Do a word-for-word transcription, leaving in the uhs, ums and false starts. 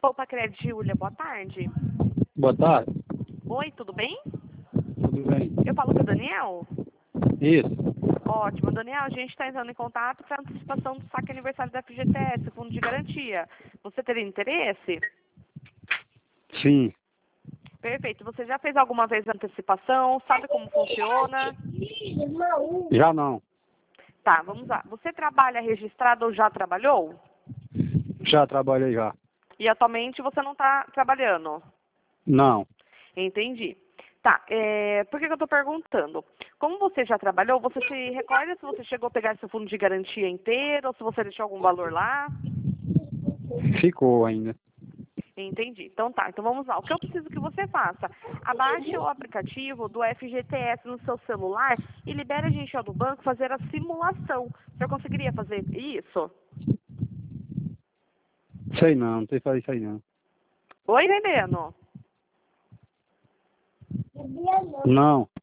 Opa, Crédito, Júlia, boa tarde. Boa tarde. Oi, tudo bem? Tudo bem? Eu falo com o Daniel? Isso. Ótimo, Daniel, a gente está entrando em contato para antecipação do saque aniversário da F G T S, Fundo de Garantia. Você teria interesse? Sim. Perfeito. Você já fez alguma vez a antecipação? Sabe como funciona? Já não. Tá, vamos lá. Você trabalha registrado ou já trabalhou? Já trabalhei já. E atualmente você não está trabalhando? Não. Entendi. Tá, é, por que, que eu estou perguntando? Como você já trabalhou, você se recorda se você chegou a pegar seu fundo de garantia inteiro ou se você deixou algum valor lá? Ficou ainda. Entendi. Então tá, então vamos lá. O que eu preciso que você faça? Abaixe o aplicativo do F G T S no seu celular e libere a gente do banco fazer a simulação. Você conseguiria fazer isso? Sei não, não sei fazer isso aí não. Oi, Heleno? Não.